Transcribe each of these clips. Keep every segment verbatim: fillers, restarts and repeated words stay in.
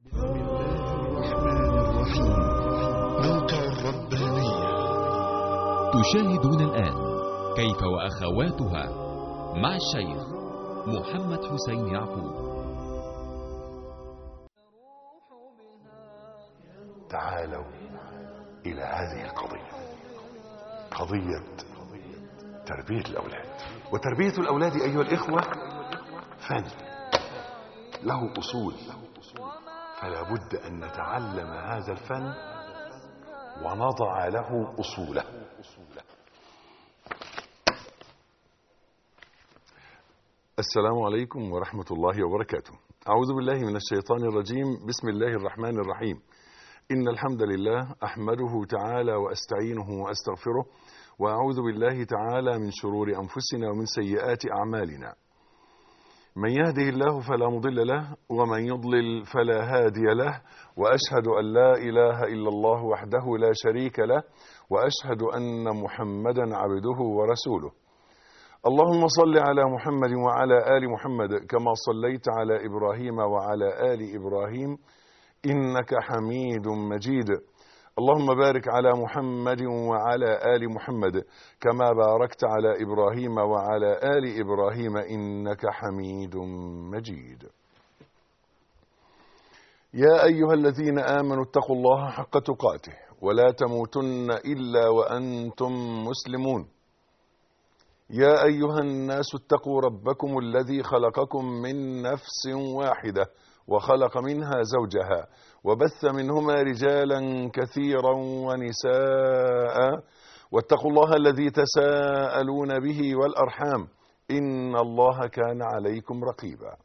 بسم الله الرحمن الرحيم. موقع الربانية. تشاهدون الآن كيف وأخواتها مع الشيخ محمد حسين يعقوب. تعالوا إلى هذه القضية، قضية تربية الأولاد. وتربية الأولاد أيها الإخوة فن له أصول، فلا بد أن نتعلم هذا الفن ونضع له أصوله. السلام عليكم ورحمة الله وبركاته. أعوذ بالله من الشيطان الرجيم. بسم الله الرحمن الرحيم. إن الحمد لله أحمده تعالى وأستعينه وأستغفره، وأعوذ بالله تعالى من شرور أنفسنا ومن سيئات أعمالنا. من يهده الله فلا مضل له، ومن يضلل فلا هادي له، وأشهد أن لا إله إلا الله وحده لا شريك له، وأشهد أن محمدا عبده ورسوله. اللهم صل على محمد وعلى آل محمد كما صليت على إبراهيم وعلى آل إبراهيم إنك حميد مجيد. اللهم بارك على محمد وعلى آل محمد كما باركت على إبراهيم وعلى آل إبراهيم إنك حميد مجيد. يا أيها الذين آمنوا اتقوا الله حق تقاته ولا تموتن إلا وأنتم مسلمون. يا أيها الناس اتقوا ربكم الذي خلقكم من نفس واحدة وخلق منها زوجها وبث منهما رجالا كثيرا ونساء، واتقوا الله الذي تساءلون به والأرحام إن الله كان عليكم رقيبا.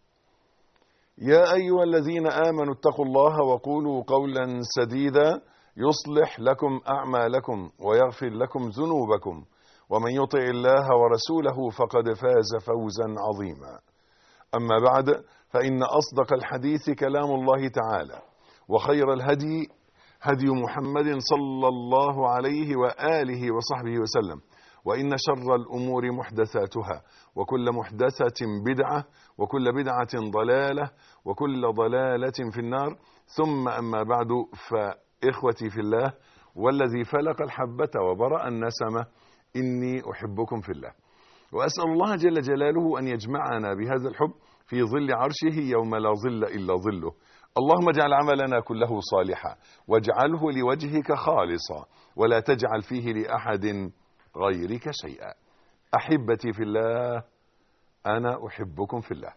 يا أيها الذين آمنوا اتقوا الله وقولوا قولا سديدا يصلح لكم أعمالكم ويغفر لكم ذنوبكم، ومن يطع الله ورسوله فقد فاز فوزا عظيما. أما بعد، فإن أصدق الحديث كلام الله تعالى، وخير الهدي هدي محمد صلى الله عليه وآله وصحبه وسلم، وإن شر الأمور محدثاتها، وكل محدثة بدعة، وكل بدعة ضلالة، وكل ضلالة في النار. ثم أما بعد، فإخوتي في الله والذي فلق الحبة وبرأ النسمة، إني أحبكم في الله، وأسأل الله جل جلاله أن يجمعنا بهذا الحب في ظل عرشه يوم لا ظل إلا ظله. اللهم اجعل عملنا كله صالحا، واجعله لوجهك خالصا، ولا تجعل فيه لأحد غيرك شيئا. أحبتي في الله، أنا أحبكم في الله.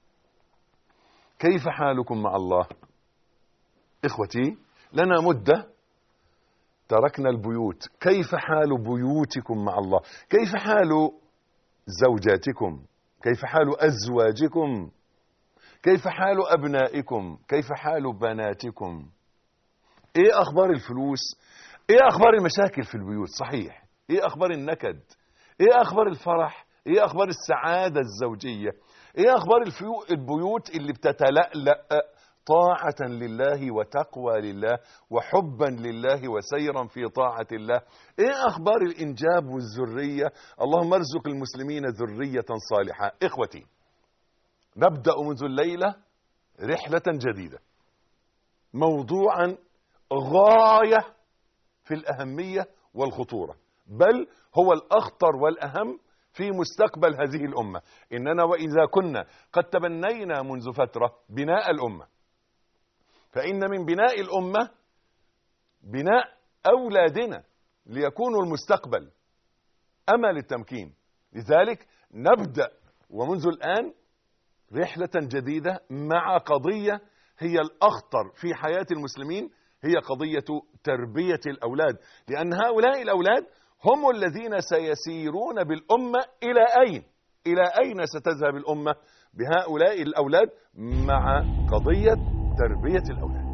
كيف حالكم مع الله؟ إخوتي، لنا مدة تركنا البيوت. كيف حال بيوتكم مع الله؟ كيف حال زوجاتكم؟ كيف حال أزواجكم؟ كيف حال أبنائكم؟ كيف حال بناتكم؟ إيه أخبار الفلوس؟ إيه أخبار المشاكل في البيوت؟ صحيح، إيه أخبار النكد؟ إيه أخبار الفرح؟ إيه أخبار السعادة الزوجية؟ إيه أخبار البيوت اللي بتتلألأ طاعة لله وتقوى لله وحبا لله وسيرا في طاعة الله؟ ايه اخبار الانجاب والذرية؟ اللهم ارزق المسلمين ذرية صالحة. اخوتي، نبدأ منذ الليلة رحلة جديدة، موضوعا غاية في الأهمية والخطورة، بل هو الأخطر والأهم في مستقبل هذه الأمة. إننا وإذا كنا قد تبنينا منذ فترة بناء الأمة، فإن من بناء الأمة بناء أولادنا ليكونوا المستقبل، أمل التمكين. لذلك نبدأ ومنذ الآن رحلة جديدة مع قضية هي الأخطر في حياة المسلمين، هي قضية تربية الأولاد. لأن هؤلاء الأولاد هم الذين سيسيرون بالأمة إلى أين؟ إلى أين ستذهب الأمة بهؤلاء الأولاد مع قضية تربية الأولاد؟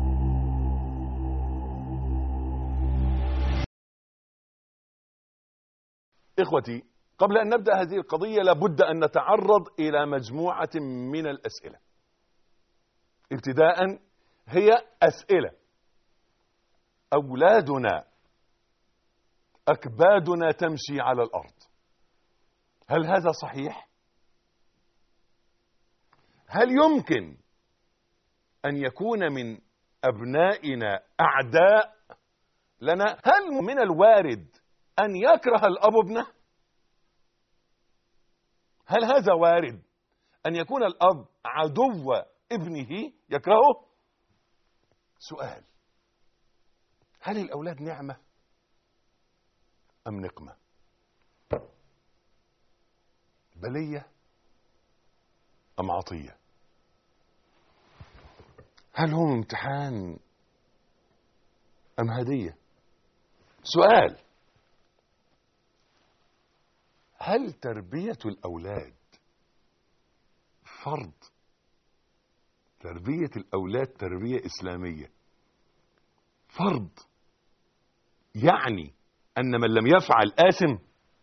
إخوتي، قبل أن نبدأ هذه القضية لابد أن نتعرض إلى مجموعة من الأسئلة. ابتداء هي أسئلة: أولادنا أكبادنا تمشي على الأرض، هل هذا صحيح؟ هل يمكن أن يكون من أبنائنا أعداء لنا؟ هل من الوارد أن يكره الأب ابنه؟ هل هذا وارد أن يكون الأب عدو ابنه يكرهه؟ سؤال: هل الأولاد نعمة أم نقمة؟ بلية أم عطية؟ هل هم امتحان أم هدية؟ سؤال: هل تربية الأولاد فرض؟ تربية الأولاد تربية إسلامية فرض، يعني أن من لم يفعل آثم؟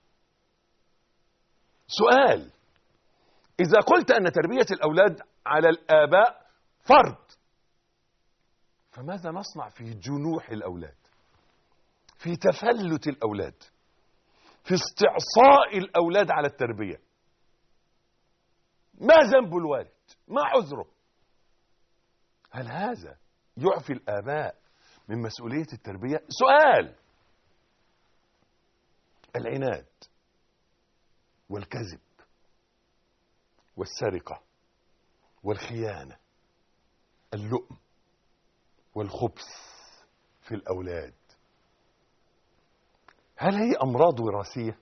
سؤال: إذا قلت أن تربية الأولاد على الآباء فرض، فماذا نصنع في جنوح الأولاد، في تفلت الأولاد، في استعصاء الأولاد على التربية؟ ما ذنب الوالد؟ ما عذره؟ هل هذا يعفي الآباء من مسؤولية التربية؟ سؤال: العناد والكذب والسرقة والخيانة، اللؤم والخبث في الأولاد، هل هي أمراض وراثية؟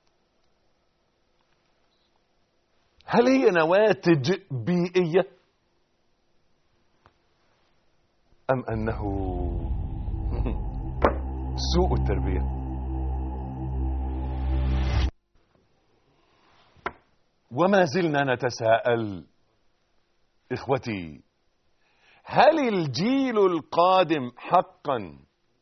هل هي نواتج بيئية؟ أم أنه سوء التربية؟ وما زلنا نتساءل إخوتي: هل الجيل القادم حقا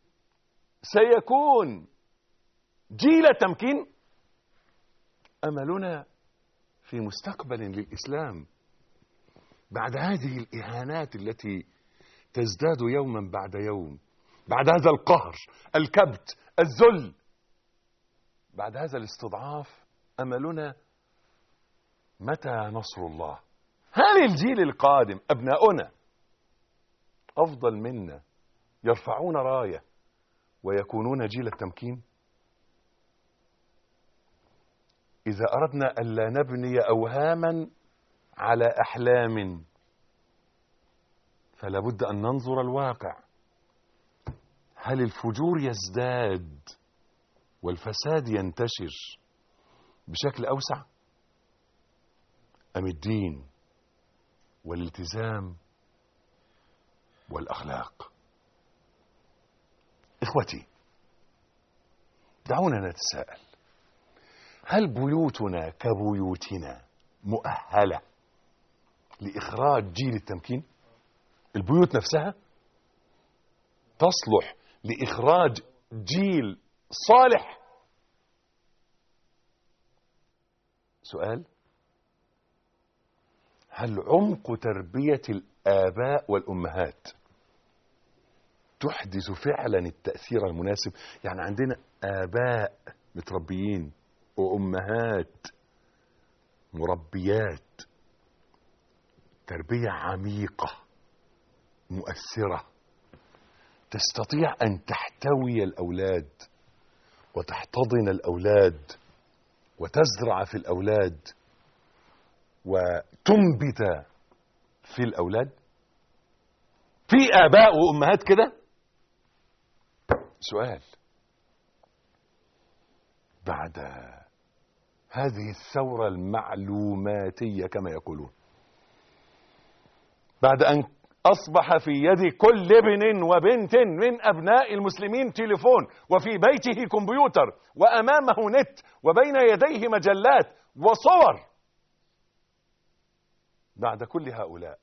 سيكون جيل تمكين؟ أملنا في مستقبل للإسلام بعد هذه الإهانات التي تزداد يوما بعد يوم، بعد هذا القهر، الكبت، الذل، بعد هذا الاستضعاف، أملنا متى نصر الله؟ هل الجيل القادم أبناؤنا أفضل منا يرفعون راية ويكونون جيل التمكين؟ إذا أردنا ألا نبني أوهاما على أحلام فلا بد أن ننظر الواقع. هل الفجور يزداد والفساد ينتشر بشكل أوسع، أم الدين والالتزام والأخلاق؟ إخوتي، دعونا نتساءل: هل بيوتنا كبيوتنا مؤهلة لإخراج جيل التمكين؟ البيوت نفسها تصلح لإخراج جيل صالح؟ سؤال: هل عمق تربية الآباء والأمهات تحدث فعلا التأثير المناسب؟ يعني عندنا آباء متربيين وأمهات مربيات تربية عميقة مؤثرة تستطيع أن تحتوي الأولاد وتحتضن الأولاد وتزرع في الأولاد وتنبت في الأولاد؟ في آباء وأمهات كده؟ سؤال: بعد هذه الثورة المعلوماتية كما يقولون، بعد أن أصبح في يد كل ابن وبنت من أبناء المسلمين تليفون، وفي بيته كمبيوتر، وأمامه نت، وبين يديه مجلات وصور، بعد كل هؤلاء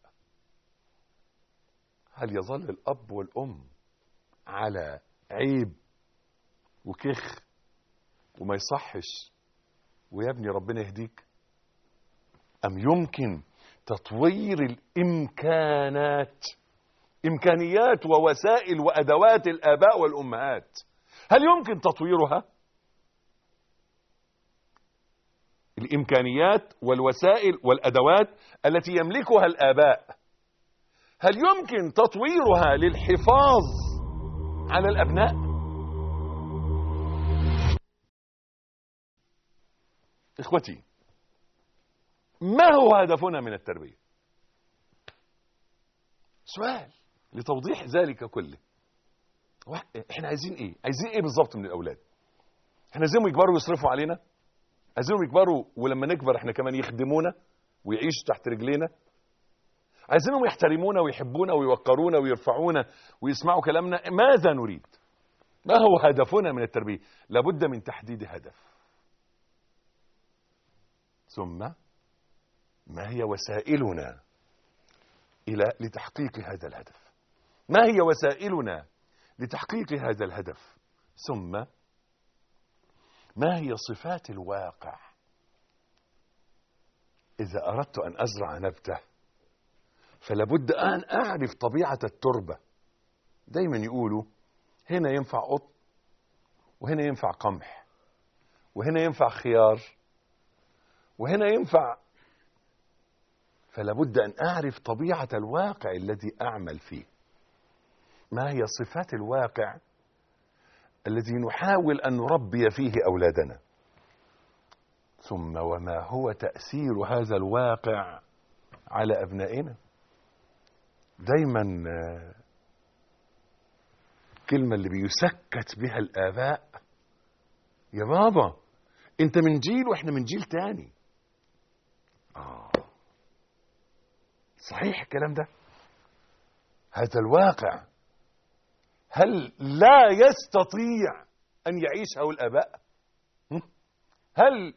هل يظل الأب والأم على عيب وكخ وما يصحش ويا ابني ربنا يهديك؟ أم يمكن تطوير الإمكانات، إمكانيات ووسائل وأدوات الآباء والأمهات، هل يمكن تطويرها؟ الإمكانيات والوسائل والأدوات التي يملكها الآباء، هل يمكن تطويرها للحفاظ على الأبناء؟ إخوتي، ما هو هدفنا من التربية؟ سؤال لتوضيح ذلك كله. احنا عايزين ايه؟ عايزين ايه بالظبط من الأولاد؟ احنا عايزينهم يكبروا ويصرفوا علينا؟ عايزينهم يكبروا ولما نكبر احنا كمان يخدمونا ويعيشوا تحت رجلينا؟ عايزينهم يحترمونا ويحبونا ويوقرونا ويرفعونا ويسمعوا كلامنا؟ ماذا نريد؟ ما هو هدفنا من التربية؟ لابد من تحديد هدف. ثم ما هي وسائلنا إلى لتحقيق هذا الهدف؟ ما هي وسائلنا لتحقيق هذا الهدف؟ ثم ما هي صفات الواقع؟ إذا أردت أن أزرع نبتة فلابد أن أعرف طبيعة التربة. دايما يقولوا هنا ينفع قطن، وهنا ينفع قمح، وهنا ينفع خيار، وهنا ينفع. فلابد أن أعرف طبيعة الواقع الذي أعمل فيه. ما هي صفات الواقع الذي نحاول أن نربي فيه أولادنا؟ ثم وما هو تأثير هذا الواقع على أبنائنا؟ دايما كلمة اللي بيسكت بها الآباء: يا بابا انت من جيل واحنا من جيل تاني. آه صحيح الكلام ده؟ هذا الواقع هل لا يستطيع أن يعيشه الآباء؟ هل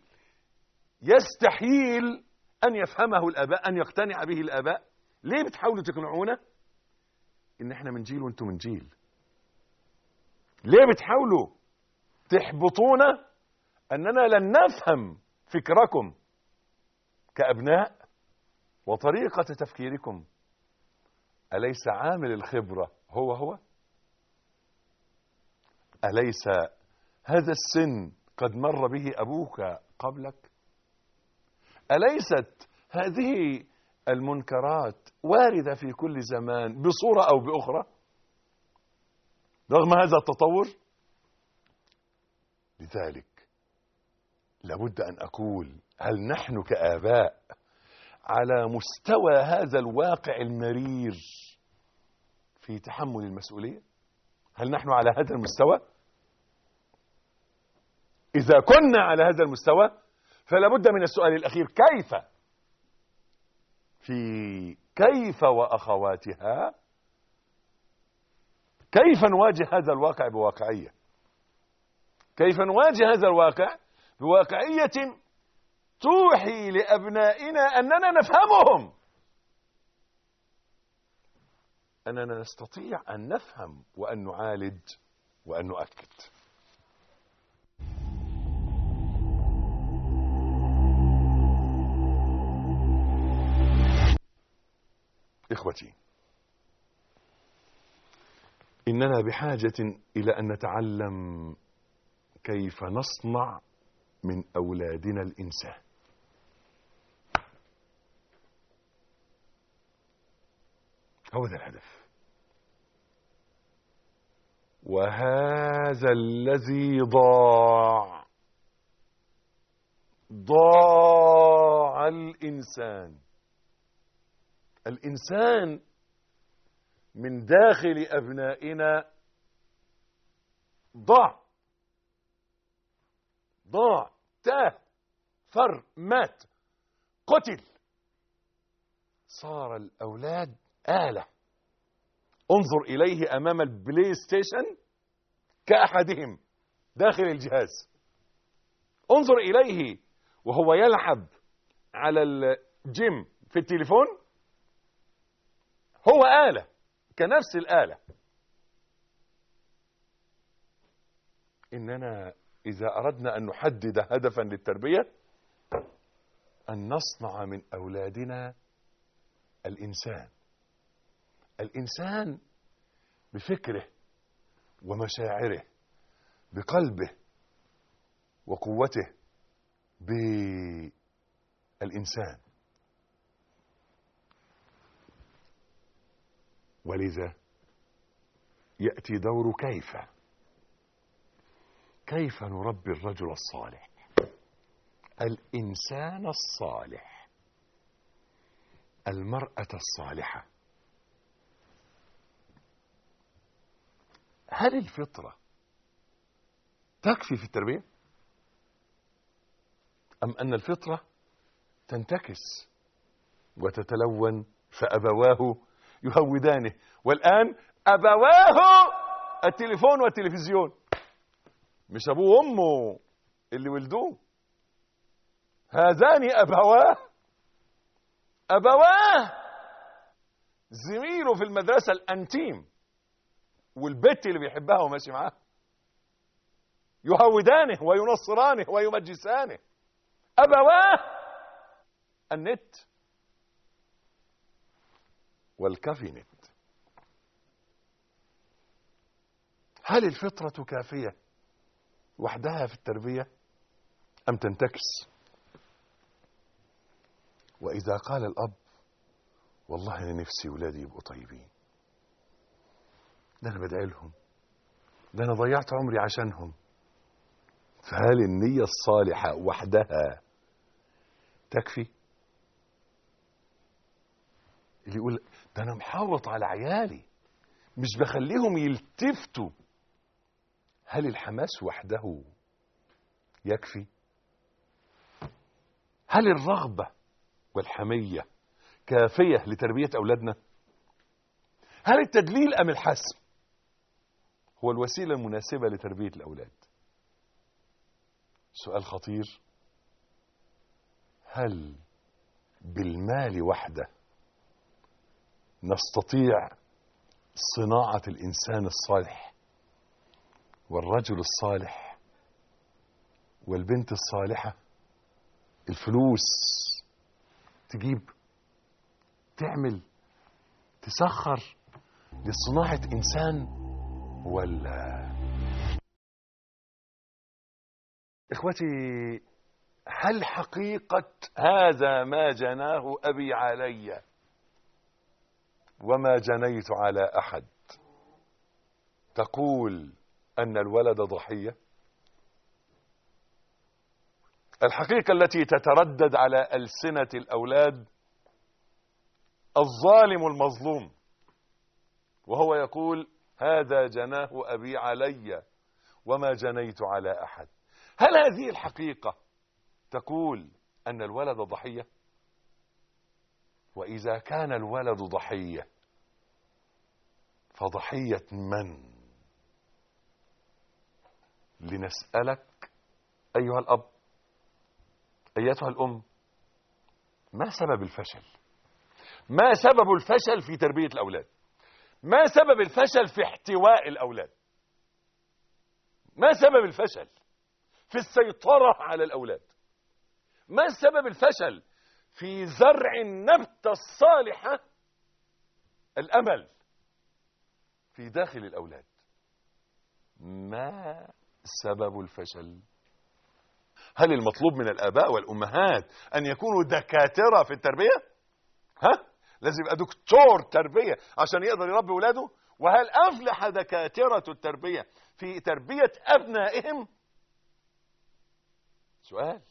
يستحيل أن يفهمه الآباء، أن يقتنع به الآباء؟ ليه بتحاولوا تقنعونا إن احنا من جيل وانتم من جيل؟ ليه بتحاولوا تحبطونا أننا لن نفهم فكركم كأبناء وطريقة تفكيركم؟ أليس عامل الخبرة هو هو؟ أليس هذا السن قد مر به أبوك قبلك؟ أليست هذه المنكرات واردة في كل زمان بصورة أو بأخرى رغم هذا التطور؟ لذلك لابد أن أقول: هل نحن كآباء على مستوى هذا الواقع المرير في تحمل المسؤولية؟ هل نحن على هذا المستوى؟ إذا كنا على هذا المستوى فلا بد من السؤال الأخير: كيف؟ في كيف وأخواتها كيف نواجه هذا الواقع بواقعية؟ كيف نواجه هذا الواقع بواقعية توحي لأبنائنا أننا نفهمهم، أننا نستطيع أن نفهم وأن نعالج وأن نؤكد. إخوتي، إننا بحاجة إلى أن نتعلم كيف نصنع من أولادنا الإنسان. هو ذا الهدف، وهذا الذي ضاع ضاع الإنسان. الإنسان من داخل أبنائنا ضاع ضاع تاه، فر، مات، قتل. صار الأولاد آلة. انظر إليه أمام البلاي ستيشن كأحدهم داخل الجهاز. انظر إليه وهو يلعب على الجيم في التليفون، هو آلة كنفس الآلة. إننا إذا أردنا أن نحدد هدفا للتربية أن نصنع من أولادنا الإنسان. الإنسان بفكره ومشاعره، بقلبه وقوته، بالإنسان. ولذا يأتي دور كيف كيف نربي الرجل الصالح، الإنسان الصالح، المرأة الصالحة. هل الفطرة تكفي في التربية أم أن الفطرة تنتكس وتتلون فأبواه يهودانه؟ والآن أبواه التليفون والتلفزيون، مش أبوه وأمه اللي ولدوه، هذان أبواه. أبواه زميله في المدرسة الأنتيم والبت اللي بيحبها وماشي معاها، يهودانه وينصرانه ويمجسانه. أبواه النت والكافينت. هل الفطرة كافية وحدها في التربية أم تنتكس؟ وإذا قال الأب والله أنا نفسي ولادي يبقوا طيبين، ده أنا بدعي لهم، ده أنا ضيعت عمري عشانهم، فهل النية الصالحة وحدها تكفي؟ اللي يقول ده أنا محاوط على عيالي مش بخليهم يلتفتوا، هل الحماس وحده يكفي؟ هل الرغبة والحمية كافية لتربية أولادنا؟ هل التدليل أم الحسم هو الوسيلة المناسبة لتربية الأولاد؟ سؤال خطير. هل بالمال وحده نستطيع صناعة الإنسان الصالح والرجل الصالح والبنت الصالحة؟ الفلوس تجيب تعمل تسخر لصناعة إنسان ولا؟ إخوتي، هل حقيقة هذا ما جناه أبي علي وما جنيت على أحد تقول أن الولد ضحية؟ الحقيقة التي تتردد على ألسنة الأولاد الظالم المظلوم، وهو يقول هذا جناه أبي علي وما جنيت على أحد. هل هذه الحقيقة تقول أن الولد ضحية؟ وإذا كان الولد ضحية فضحية من؟ لنسألك أيها الأب، أيتها الأم، ما سبب الفشل؟ ما سبب الفشل في تربية الأولاد؟ ما سبب الفشل في احتواء الأولاد؟ ما سبب الفشل في السيطرة على الأولاد؟ ما سبب الفشل في زرع النبتة الصالحة الأمل في داخل الأولاد؟ ما سبب الفشل؟ هل المطلوب من الآباء والأمهات أن يكونوا دكاترة في التربية؟ ها؟ لازم يبقى دكتور تربية عشان يقدر يربي ولاده؟ وهل أفلح دكاترة التربية في تربية أبنائهم؟ سؤال.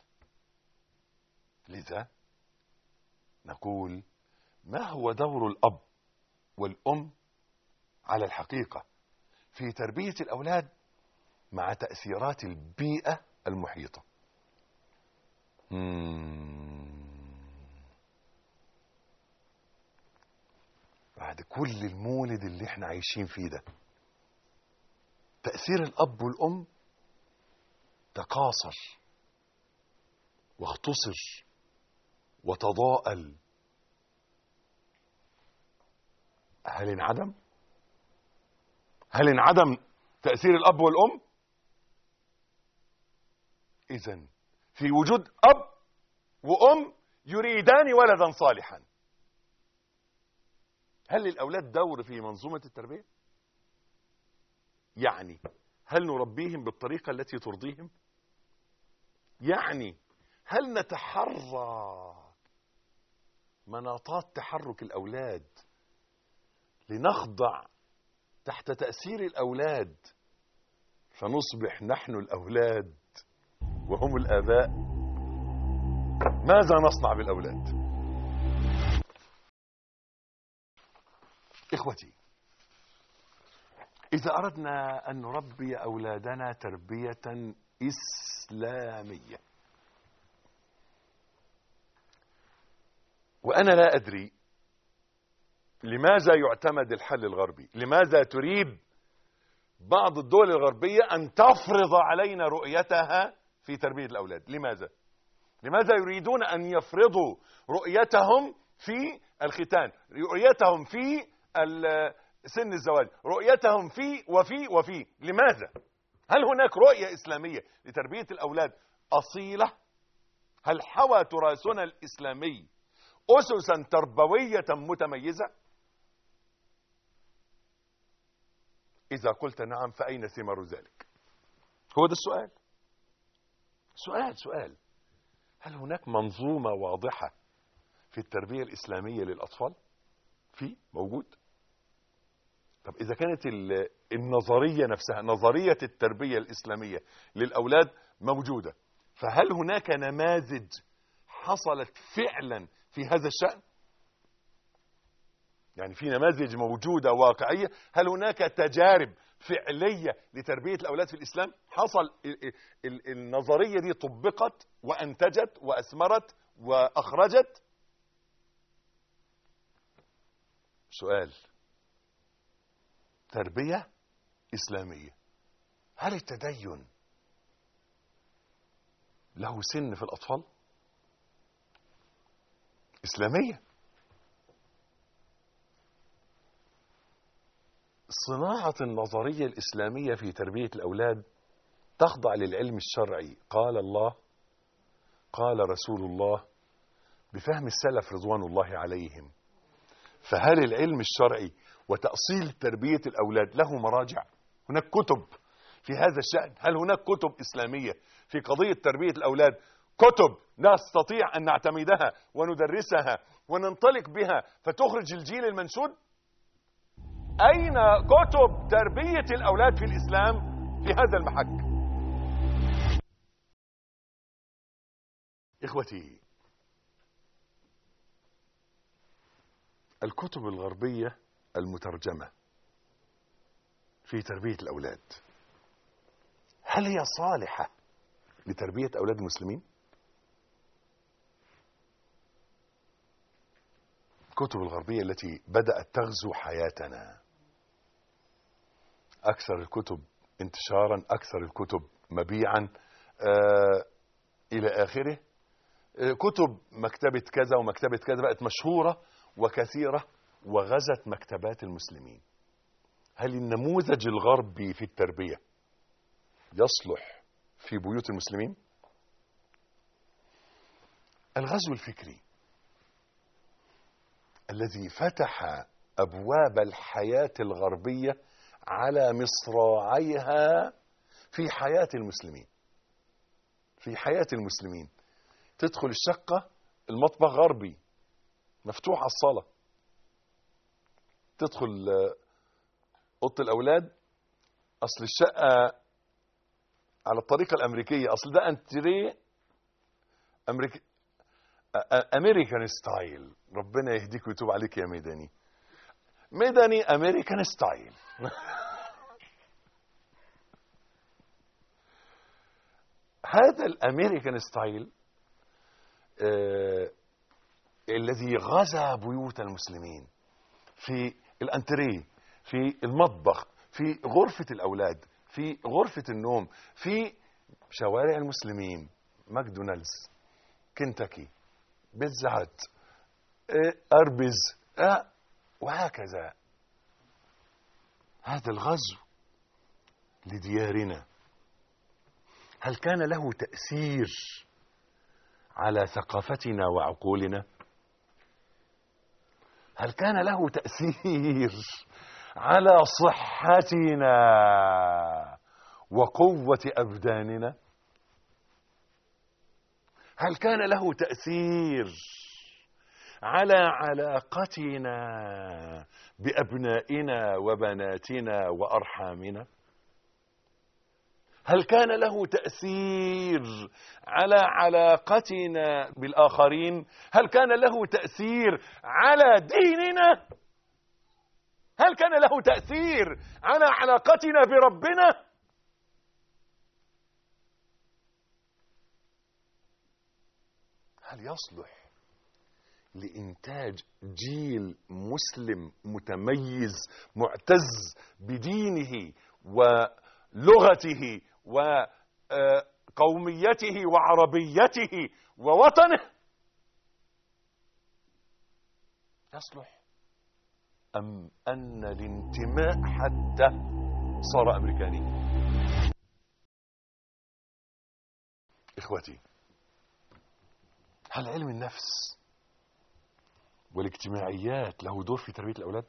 لذا نقول ما هو دور الأب والأم على الحقيقة في تربية الأولاد مع تأثيرات البيئة المحيطة؟ مم. بعد كل المولد اللي احنا عايشين فيه ده، تأثير الأب والأم تقاصر واختصر وتضاءل. هل انعدم؟ هل انعدم تأثير الأب والأم؟ إذن في وجود أب وأم يريدان ولدا صالحا، هل للأولاد دور في منظومة التربية؟ يعني هل نربيهم بالطريقة التي ترضيهم؟ يعني هل نتحرى مناطات تحرك الأولاد لنخضع تحت تأثير الأولاد فنصبح نحن الأولاد وهم الآباء. ماذا نصنع بالأولاد؟ إخوتي، إذا أردنا أن نربي أولادنا تربية إسلامية، وأنا لا أدري لماذا يعتمد الحل الغربي، لماذا تريد بعض الدول الغربية أن تفرض علينا رؤيتها في تربية الأولاد؟ لماذا؟ لماذا يريدون أن يفرضوا رؤيتهم في الختان، رؤيتهم في سن الزواج، رؤيتهم في وفي وفي؟ لماذا؟ هل هناك رؤية إسلامية لتربية الأولاد أصيلة؟ هل حوى تراثنا الإسلامي أسسا تربوية متميزة؟ إذا قلت نعم فأين ثمار ذلك؟ هو ده السؤال. سؤال سؤال هل هناك منظومة واضحة في التربية الإسلامية للأطفال؟ في موجود. طب إذا كانت النظرية نفسها، نظرية التربية الإسلامية للأولاد موجودة، فهل هناك نماذج حصلت فعلا في هذا الشأن؟ يعني في نماذج موجودة واقعية؟ هل هناك تجارب فعلية لتربية الأولاد في الإسلام؟ حصل النظرية دي طبقت وأنتجت وأثمرت وأخرجت؟ سؤال. تربية إسلامية، هل التدين له سن في الأطفال؟ إسلامية. صناعة النظرية الإسلامية في تربية الأولاد تخضع للعلم الشرعي، قال الله قال رسول الله بفهم السلف رضوان الله عليهم. فهل العلم الشرعي وتأصيل تربية الأولاد له مراجع؟ هناك كتب في هذا الشأن؟ هل هناك كتب إسلامية في قضية تربية الأولاد؟ كتب نستطيع أن نعتمدها وندرسها وننطلق بها فتخرج الجيل المنشود؟ أين كتب تربية الأولاد في الإسلام في هذا المحك؟ إخوتي، الكتب الغربية المترجمة في تربية الأولاد هل هي صالحة لتربية أولاد المسلمين؟ الكتب الغربية التي بدأت تغزو حياتنا، أكثر الكتب انتشارا، أكثر الكتب مبيعا، آه إلى آخره. آه كتب مكتبة كذا ومكتبة كذا بقت مشهورة وكثيرة وغزت مكتبات المسلمين. هل النموذج الغربي في التربية يصلح في بيوت المسلمين؟ الغزو الفكري الذي فتح أبواب الحياة الغربية على مصراعيها في حياة المسلمين، في حياة المسلمين. تدخل الشقة المطبخ غربي مفتوح على الصالة، تدخل أوضة الأولاد أصل الشقة على الطريقة الأمريكية، أصل ده أنتريه أمريكي أمريكان ستايل. ربنا يهديك ويتوب عليك يا ميداني. ميداني أمريكان ستايل. هذا الأمريكان ستايل آه الذي غزا بيوت المسلمين في الأنتريه، في المطبخ، في غرفة الأولاد، في غرفة النوم، في شوارع المسلمين، ماكدونالدز، كنتاكي، بيتزا هات، أربز، أه وهكذا. هذا الغزو لديارنا هل كان له تأثير على ثقافتنا وعقولنا؟ هل كان له تأثير على صحتنا وقوة أبداننا؟ هل كان له تأثير على علاقتنا بأبنائنا وبناتنا وأرحامنا؟ هل كان له تأثير على علاقتنا بالآخرين؟ هل كان له تأثير على ديننا؟ هل كان له تأثير على علاقتنا بربنا؟ هل يصلح لإنتاج جيل مسلم متميز معتز بدينه ولغته وقوميته وعربيته ووطنه؟ يصلح أم أن الانتماء حتى صار أمريكاني؟ إخوتي، هل علم النفس والاجتماعيات له دور في تربية الأولاد؟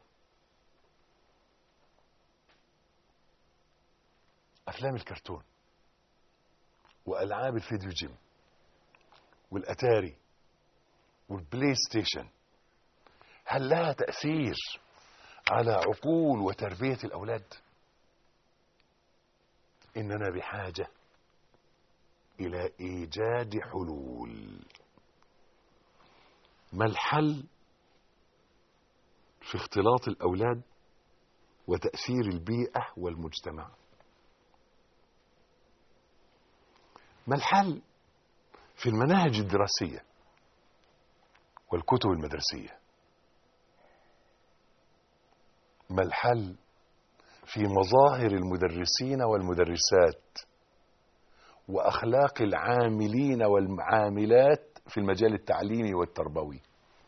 أفلام الكرتون وألعاب الفيديو جيم والأتاري والبلاي ستيشن هل لها تأثير على عقول وتربية الأولاد؟ إننا بحاجة إلى إيجاد حلول. ما الحل في اختلاط الأولاد وتأثير البيئة والمجتمع؟ ما الحل في المناهج الدراسية والكتب المدرسية؟ ما الحل في مظاهر المدرسين والمدرسات وأخلاق العاملين والعاملات في المجال التعليمي والتربوي؟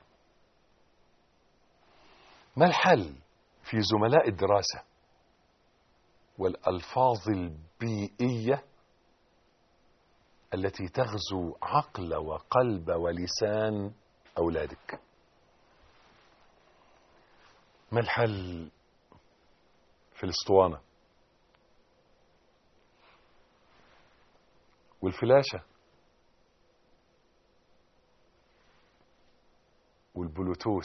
ما الحل في زملاء الدراسة والألفاظ البيئية التي تغزو عقل وقلب ولسان أولادك؟ ما الحل في الاسطوانة والفلاشة والبلوتوث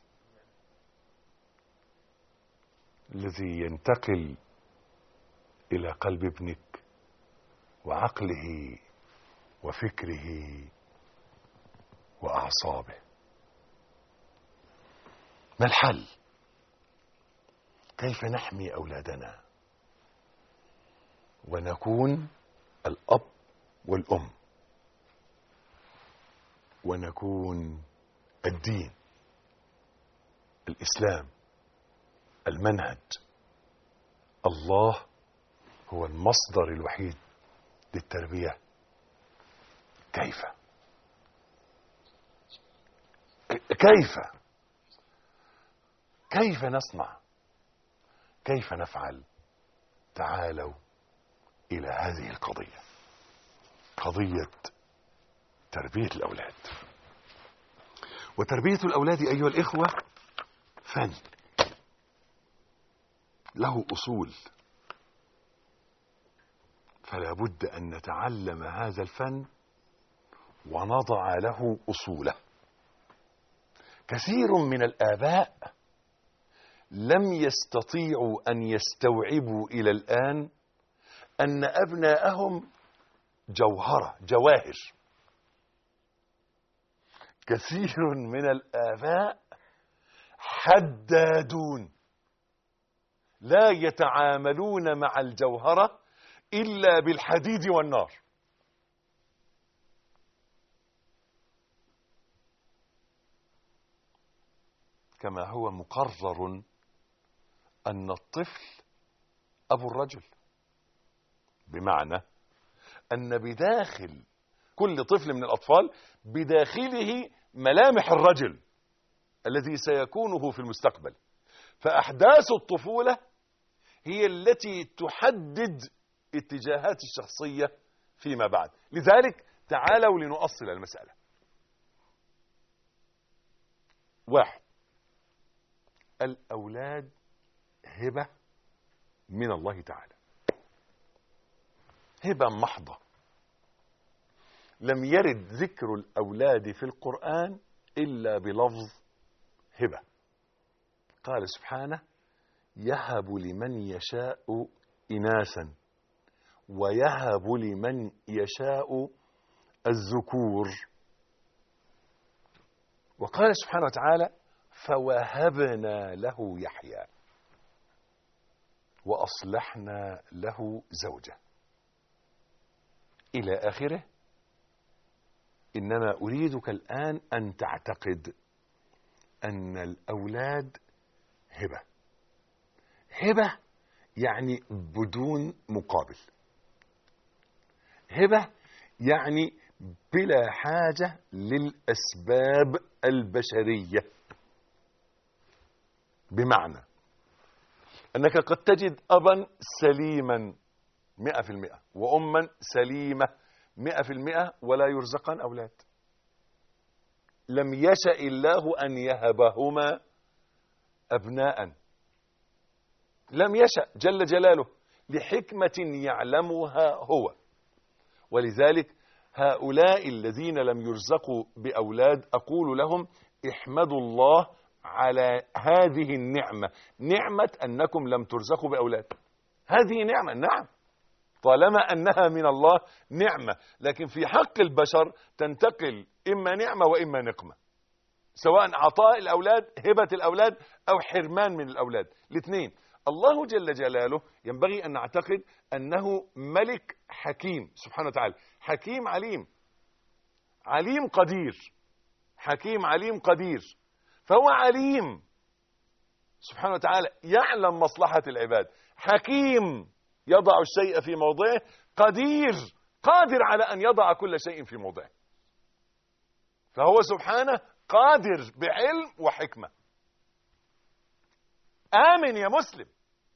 الذي ينتقل إلى قلب ابنك وعقله وفكره وأعصابه؟ ما الحل؟ كيف نحمي أولادنا ونكون الأب والأم ونكون الدين، الإسلام، المنهج، الله هو المصدر الوحيد للتربية؟ كيف كيف كيف نصنع؟ كيف نفعل؟ تعالوا إلى هذه القضية، قضية تربية الأولاد. وتربية الأولاد أيها الإخوة فن له أصول، فلا بد أن نتعلم هذا الفن ونضع له أصوله. كثير من الآباء لم يستطيعوا أن يستوعبوا إلى الآن أن أبناءهم جوهرة جواهر. كثير من الآباء حدادون لا يتعاملون مع الجوهرة إلا بالحديد والنار. كما هو مقرر أن الطفل أبو الرجل، بمعنى أن بداخل كل طفل من الأطفال بداخله ملامح الرجل الذي سيكونه في المستقبل. فأحداث الطفولة هي التي تحدد اتجاهات الشخصية فيما بعد. لذلك تعالوا لنؤصل المسألة. واحد، الأولاد هبة من الله تعالى، هبة محضة. لم يرد ذكر الأولاد في القرآن إلا بلفظ هبة. قال سبحانه يهب لمن يشاء إناثا ويهب لمن يشاء الذكور. وقال سبحانه وتعالى فوهبنا له يحيى وأصلحنا له زوجه إلى آخره. إنما أريدك الآن أن تعتقد أن الأولاد هبة. هبة يعني بدون مقابل، هبة يعني بلا حاجة للأسباب البشرية. بمعنى أنك قد تجد أبا سليما مئة في المئة وأما سليمة مئة في المئة ولا يرزقان أولاد. لم يشأ الله أن يهبهما أبناء، لم يشأ جل جلاله لحكمة يعلمها هو. ولذلك هؤلاء الذين لم يرزقوا بأولاد أقول لهم احمدوا الله على هذه النعمة، نعمة أنكم لم ترزقوا بأولاد. هذه نعمة، نعم، طالما أنها من الله نعمة، لكن في حق البشر تنتقل إما نعمة وإما نقمة، سواء عطاء الأولاد، هبة الأولاد، أو حرمان من الأولاد، الاثنين. الله جل جلاله ينبغي أن نعتقد أنه ملك حكيم سبحانه وتعالى، حكيم عليم، عليم قدير، حكيم عليم قدير. فهو عليم سبحانه وتعالى يعلم مصلحة العباد، حكيم يضع الشيء في موضعه، قدير قادر على أن يضع كل شيء في موضعه. فهو سبحانه قادر بعلم وحكمة. آمن يا مسلم،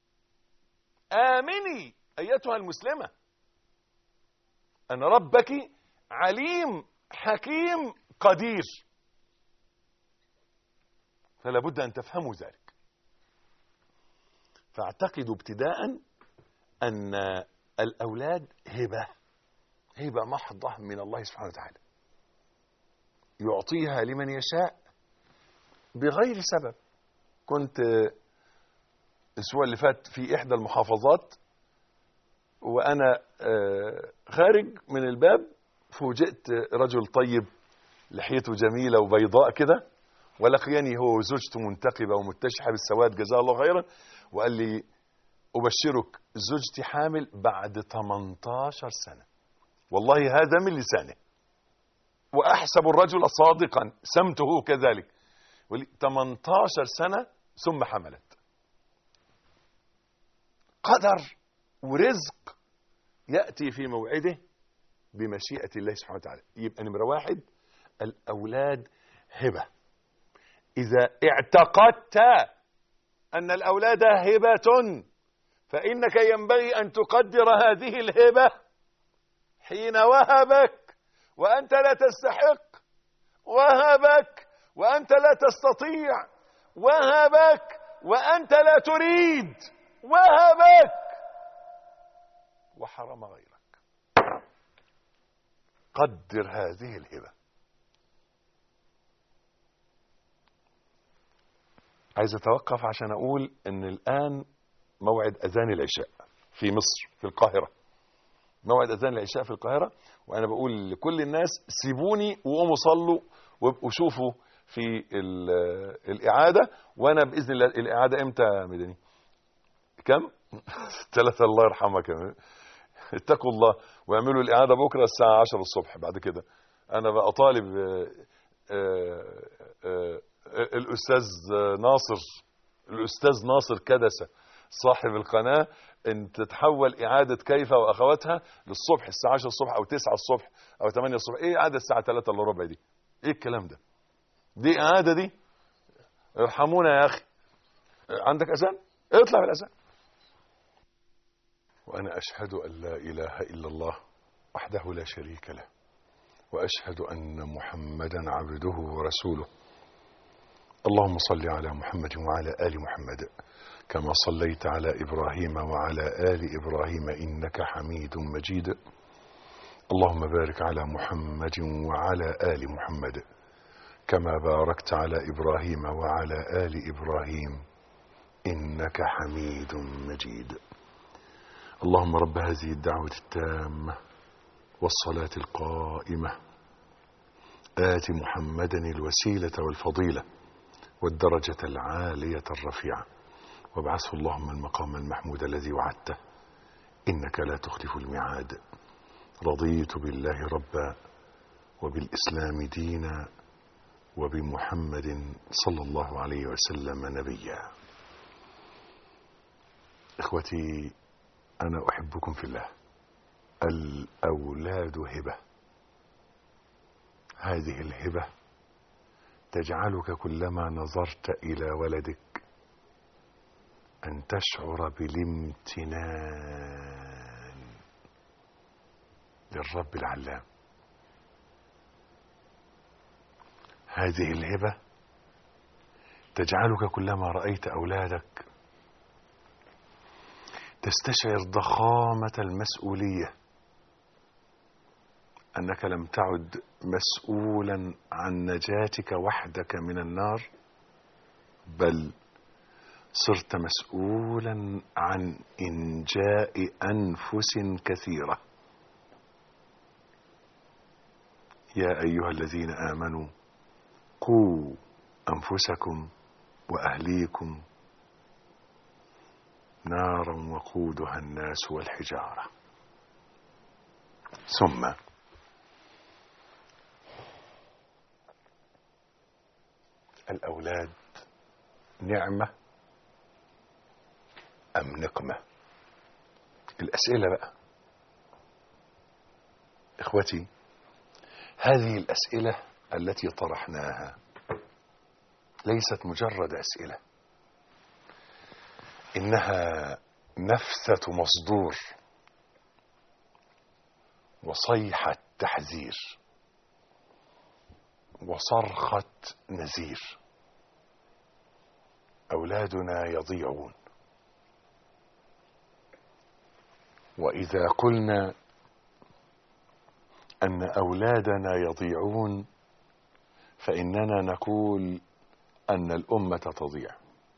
آمني أيتها المسلمة، أن ربك عليم حكيم قدير. فلا بد أن تفهموا ذلك. فاعتقدوا ابتداء أن الأولاد هبة، هبة محضة من الله سبحانه وتعالى يعطيها لمن يشاء بغير سبب. كنت الأسبوع اللي فات في إحدى المحافظات وأنا خارج من الباب فوجئت رجل طيب لحيته جميلة وبيضاء كده، ولقيني هو وزوجته منتقبة ومتشحة بالسواد جزاه الله خيرا، وقال لي أبشرك زوجتي حامل بعد ثمانية عشر سنة. والله هذا من لسانه، وأحسب الرجل صادقا سمته كذلك. ثمانية عشر سنة ثم حملت. قدر ورزق يأتي في موعده بمشيئة الله سبحانه وتعالى. يبقى نمرة واحد الأولاد هبة. إذا اعتقدت أن الأولاد هبة فإنك ينبغي أن تقدر هذه الهبة حين وهبك وأنت لا تستحق، وهبك وأنت لا تستطيع، وهبك وأنت لا تريد، وهبك وحرم غيرك. قدر هذه الهبة. عايز أتوقف عشان أقول أن الآن موعد أذان العشاء في مصر في القاهرة، موعد أذان العشاء في القاهرة. وأنا بقول لكل الناس سيبوني وقوموا صلوا وابقوا شوفوا في الإعادة. وأنا بإذن الله الإعادة إمتى يا مدني؟ كم؟ ثلاثة الله يرحمك. اتقوا الله واعملوا الإعادة بكرة الساعة عشرة الصبح. بعد كده أنا بقى طالب الأستاذ ناصر الأستاذ ناصر كدسة صاحب القناة ان تتحول إعادة كيف وأخواتها للصبح الساعة عشرة الصبح أو تسعة الصبح أو ثمانية الصبح. إيه إعادة الساعة ثلاثة إلا ربع دي؟ إيه الكلام ده؟ دي إعادة دي؟ ارحمونا يا أخي. عندك أذان؟ اطلع بالأذان. وأنا أشهد أن لا إله إلا الله وحده لا شريك له، وأشهد أن محمدا عبده ورسوله. اللهم صل على محمد وعلى آل محمد كما صليت على إبراهيم وعلى آل إبراهيم إنك حميد مجيد. اللهم بارك على محمد وعلى آل محمد كما باركت على إبراهيم وعلى آل إبراهيم إنك حميد مجيد. اللهم رب هذه الدعوة التامة والصلاة القائمة آت محمدا الوسيلة والفضيلة والدرجة العالية الرفيعة وابعثه اللهم المقام المحمود الذي وعدته إنك لا تخلف الميعاد. رضيت بالله ربا وبالإسلام دينا وبمحمد صلى الله عليه وسلم نبيا. إخوتي أنا أحبكم في الله. الأولاد هبة، هذه الهبة تجعلك كلما نظرت إلى ولدك أن تشعر بالامتنان للرب العلام. هذه الهبة تجعلك كلما رأيت أولادك تستشعر ضخامة المسؤولية، أنك لم تعد مسؤولا عن نجاتك وحدك من النار، بل صرت مسؤولا عن إنجاء أنفس كثيرة. يا أيها الذين آمنوا قوا أنفسكم وأهليكم نارا وقودها الناس والحجارة. ثم الأولاد نعمة أم نقمة؟ الأسئلة بقى إخوتي، هذه الأسئلة التي طرحناها ليست مجرد أسئلة، إنها نفثة مصدور وصيحة تحذير وصرخة نذير. أولادنا يضيعون، وإذا قلنا أن أولادنا يضيعون فإننا نقول أن الأمة تضيع.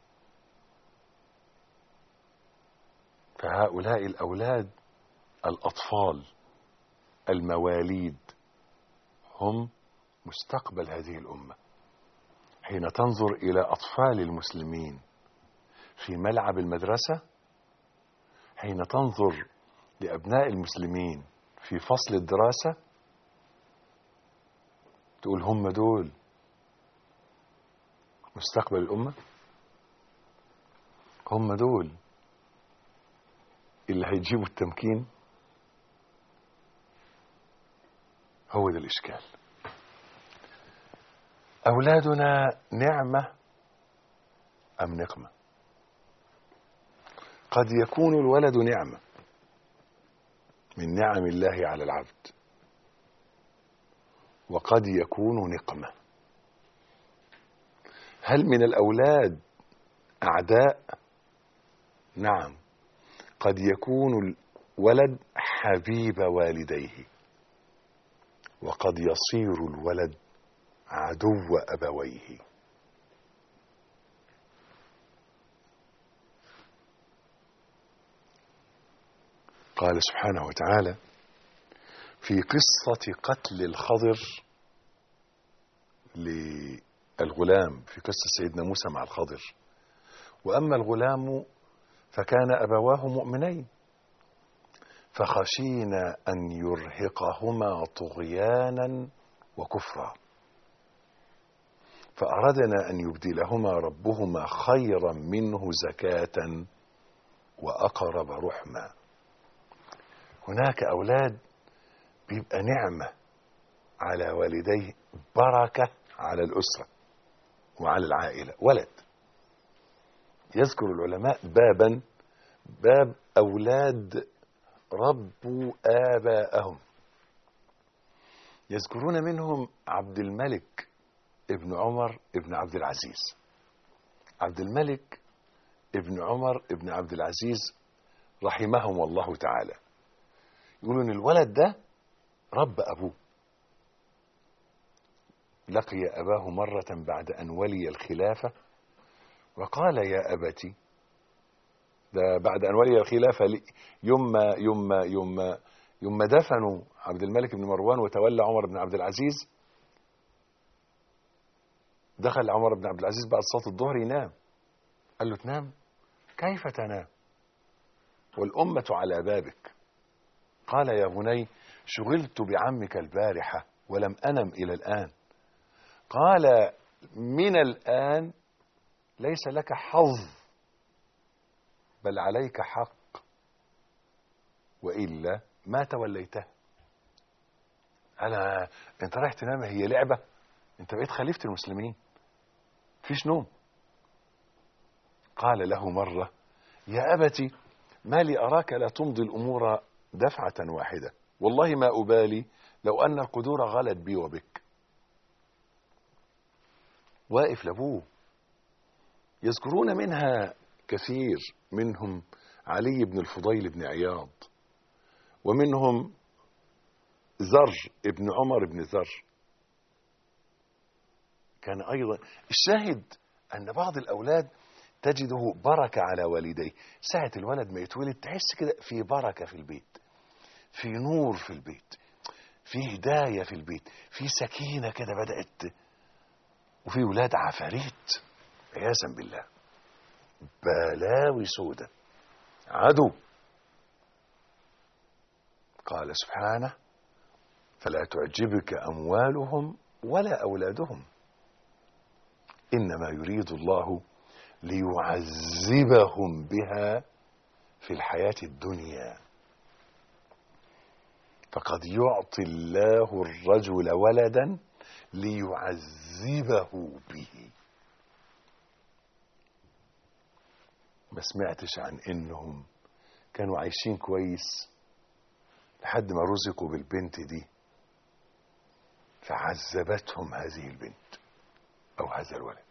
فهؤلاء الأولاد الأطفال المواليد هم مستقبل هذه الأمة. حين تنظر إلى أطفال المسلمين في ملعب المدرسة، حين تنظر لأبناء المسلمين في فصل الدراسة، تقول هم دول مستقبل الأمة، هم دول اللي هيجيبوا التمكين. هو ده الإشكال. أولادنا نعمة أم نقمة؟ قد يكون الولد نعمة من نعم الله على العبد، وقد يكون نقمة. هل من الأولاد أعداء؟ نعم، قد يكون الولد حبيب والديه، وقد يصير الولد عدو أبويه. قال سبحانه وتعالى في قصة قتل الخضر للغلام، في قصة سيدنا موسى مع الخضر: وأما الغلام فكان أبواه مؤمنين فخشينا أن يرهقهما طغيانا وكفرا فأردنا أن يبدلهما ربهما خيرا منه زكاة وأقرب رحما. هناك أولاد بيبقى نعمة على والديه، بركة على الأسرة وعلى العائلة. ولد يذكر العلماء بابا باب أولاد ربوا آباءهم، يذكرون منهم عبد الملك ابن عمر ابن عبد العزيز. عبد الملك ابن عمر ابن عبد العزيز رحمهم الله تعالى، يقولون الولد ده رب أبوه، لقي أباه مرة بعد أن ولي الخلافة وقال يا أبتي، ده بعد أن ولي الخلافة يوم يوم يوم يوم دفنوا عبد الملك بن مروان وتولى عمر بن عبد العزيز، دخل عمر بن عبد العزيز بعد صلاة الظهر ينام، قال له تنام؟ كيف تنام والأمة على بابك؟ قال يا بني شغلت بعمك البارحة ولم أنم إلى الآن. قال من الآن ليس لك حظ بل عليك حق، وإلا ما توليته. أنا أنت رايح تنام هي لعبة؟ أنت بقيت خليفة المسلمين، فيش نوم. قال له مرة يا أبتي ما لي أراك لا تمضي الأمور دفعة واحدة، والله ما أبالي لو أن القدور غلت بي وبك. واقف لابوه. يذكرون منها كثير، منهم علي بن الفضيل بن عياض، ومنهم زر ابن عمر بن زر كان أيضا. الشاهد أن بعض الأولاد تجده بركة على والديه، ساعة الولد ما يتولد تحس كده في بركة في البيت، في نور في البيت، في هداية في البيت، في سكينة كده بدأت، وفي ولاد عفاريت عياذا بالله، بلاوي سودة، عدو. قال سبحانه فلا تعجبك أموالهم ولا أولادهم إنما يريد الله ليعذبهم بها في الحياة الدنيا. فقد يعطي الله الرجل ولدا ليعذبه به. ما سمعتش عن انهم كانوا عايشين كويس لحد ما رزقوا بالبنت دي فعذبتهم هذه البنت او هذا الولد.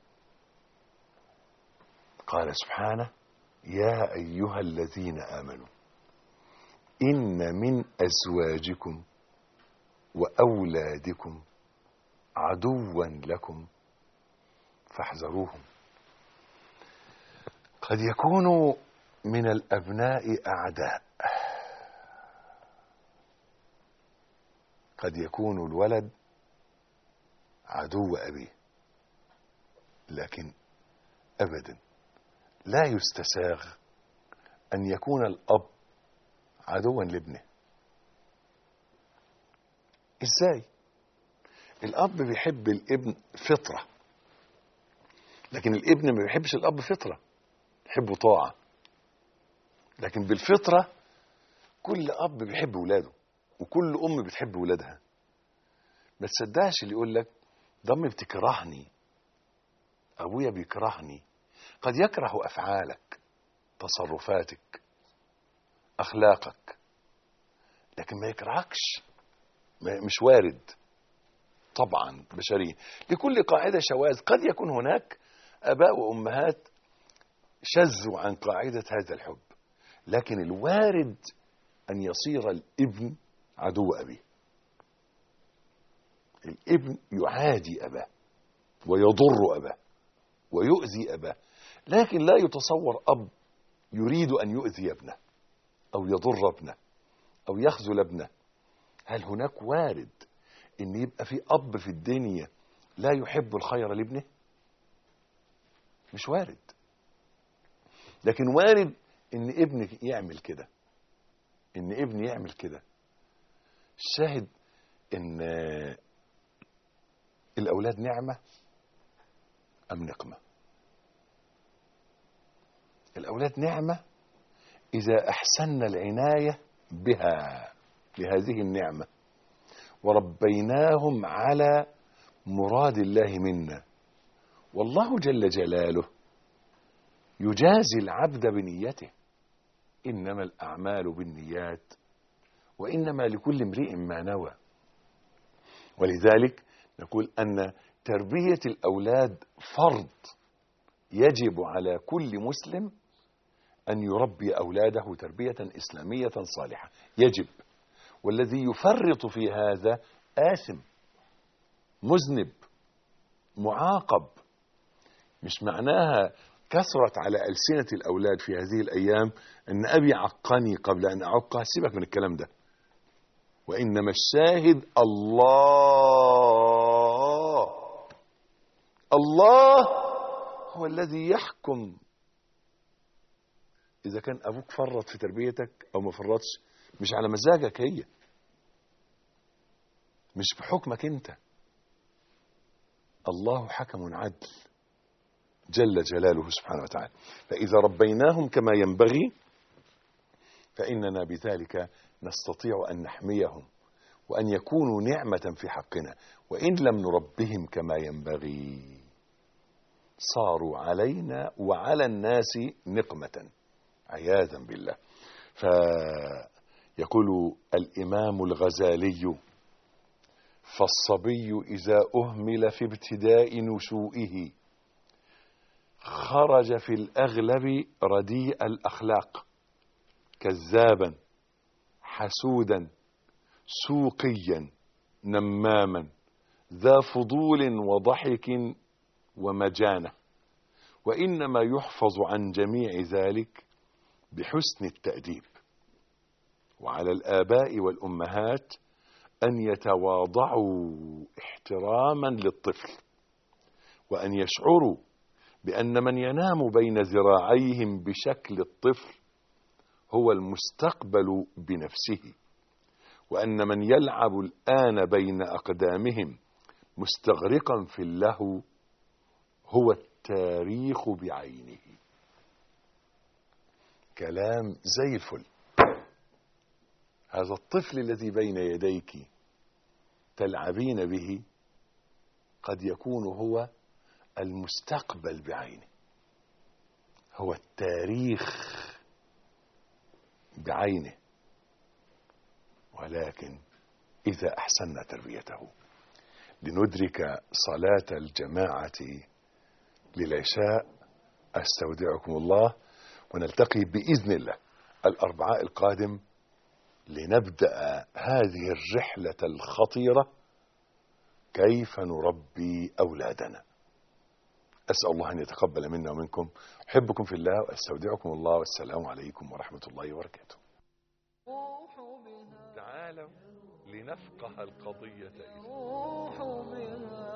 قال سبحانه يا ايها الذين امنوا ان من ازواجكم واولادكم عدوا لكم فاحذروهم. قد يكون من الأبناء أعداء، قد يكون الولد عدو أبيه، لكن أبدا لا يستساغ أن يكون الأب عدوا لابنه. إزاي؟ الأب بيحب الابن فطرة، لكن الابن ما بيحبش الأب فطرة، يحبه طاعة. لكن بالفطرة كل أب بيحب ولاده وكل أم بتحب ولادها. ما تصدقش اللي يقول لك ده أمي بتكرهني، أبويا بيكرهني. قد يكره أفعالك، تصرفاتك، أخلاقك، لكن ما يكرهكش، مش وارد طبعا بشري. لكل قاعدة شواذ. قد يكون هناك آباء وأمهات شذوا عن قاعدة هذا الحب، لكن الوارد أن يصير الابن عدو أبيه. الابن يعادي أباه ويضر أباه ويؤذي أباه، لكن لا يتصور أب يريد أن يؤذي ابنه أو يضر ابنه أو يخذل ابنه. هل هناك وارد أن يبقى في أب في الدنيا لا يحب الخير لابنه؟ مش وارد. لكن وارد ان ابنك يعمل كده، ان ابني يعمل كده. الشاهد ان الاولاد نعمة ام نقمة؟ الاولاد نعمة اذا احسننا العناية بها، بهذه النعمة، وربيناهم على مراد الله منا. والله جل جلاله يجازي العبد بنيته، إنما الأعمال بالنيات وإنما لكل امرئ ما نوى. ولذلك نقول أن تربية الأولاد فرض يجب على كل مسلم أن يربي أولاده تربية إسلامية صالحة، يجب. والذي يفرط في هذا آثم، مذنب معاقب. مش معناها كثرت على ألسنة الأولاد في هذه الأيام أن أبي عقني قبل أن أعقه. سيبك من الكلام ده. وإنما الشاهد الله. الله هو الذي يحكم إذا كان أبوك فرط في تربيتك أو ما فرطش. مش على مزاجك هي، مش بحكمك أنت. الله حكم عدل جل جلاله سبحانه وتعالى. فإذا ربيناهم كما ينبغي فإننا بذلك نستطيع أن نحميهم وأن يكونوا نعمة في حقنا. وإن لم نربهم كما ينبغي صاروا علينا وعلى الناس نقمة عياذا بالله. فيقول الإمام الغزالي: فالصبي إذا أهمل في ابتداء نشوئه خرج في الأغلب رديء الأخلاق، كذابا حسودا سوقيا نماما ذا فضول وضحك ومجانة. وإنما يحفظ عن جميع ذلك بحسن التأديب. وعلى الآباء والأمهات أن يتواضعوا احتراما للطفل، وأن يشعروا بأن من ينام بين ذراعيهم بشكل الطفل هو المستقبل بنفسه، وأن من يلعب الآن بين أقدامهم مستغرقا في اللهو هو التاريخ بعينه. كلام زي الفل. هذا الطفل الذي بين يديك تلعبين به قد يكون هو المستقبل بعينه، هو التاريخ بعينه. ولكن إذا أحسننا تربيته لندرك صلاة الجماعة للعشاء. أستودعكم الله، ونلتقي بإذن الله الأربعاء القادم لنبدأ هذه الرحلة الخطيرة، كيف نربي أولادنا. أسأل الله أن يتقبل منا ومنكم. أحبكم في الله وأستودعكم الله، والسلام عليكم ورحمة الله وبركاته. تعالوا لنفقه القضية.